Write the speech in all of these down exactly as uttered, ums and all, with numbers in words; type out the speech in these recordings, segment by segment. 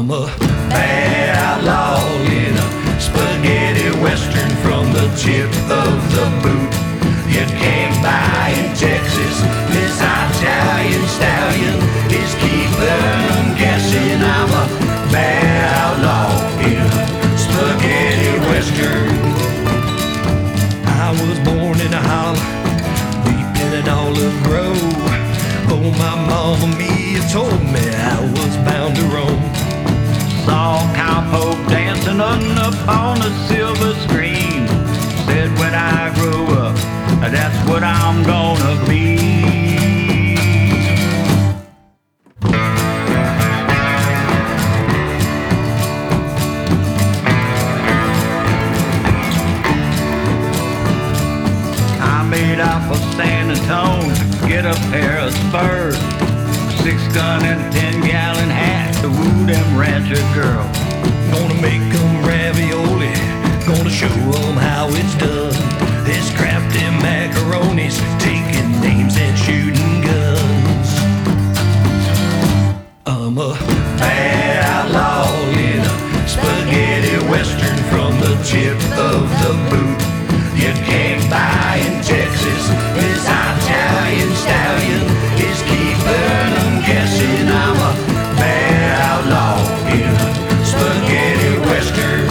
I'm a bad outlaw in a spaghetti western from the tip of the boot. You can't buy in Texas. This Italian stallion is keeping them guessing. I'm a bad outlaw in a spaghetti western. I was born in a holler deep in an olive grove. Oh, my mama Mia told me I was bound to roam. Saw cowpoke dancing up on a silver screen. Said when I grow up, that's what I'm gonna be. I made out for San Antonio to get a pair of spurs, six gun and ten gallon hat to woo them rancher girls. Gonna make them ravioli, gonna show them how it's done. This crafty macaroni's taking names and shooting guns. I'm a bad outlaw in a spaghetti western from the tip of the boot. You can't buy in Texas. This Italian stallion is keeping them guessing. I'm a bad outlaw in a spaghetti western.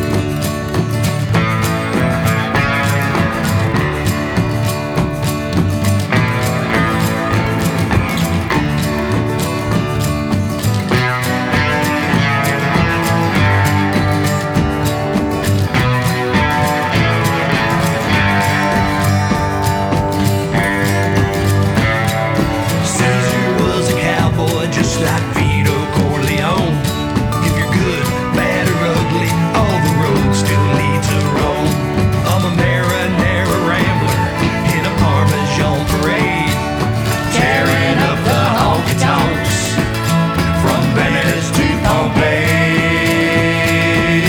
Just like Vito Corleone. If you're good, bad, or ugly, all the roads still lead to Rome. I'm a marinara rambler in a Parmesan parade, tearing up the honky tonks from Venice to Pompeii.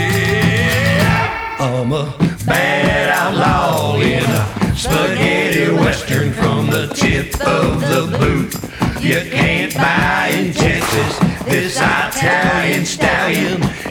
I'm a bad outlaw in a spaghetti western from the tip of the boot. You can't buy in Texas. This Italian stallion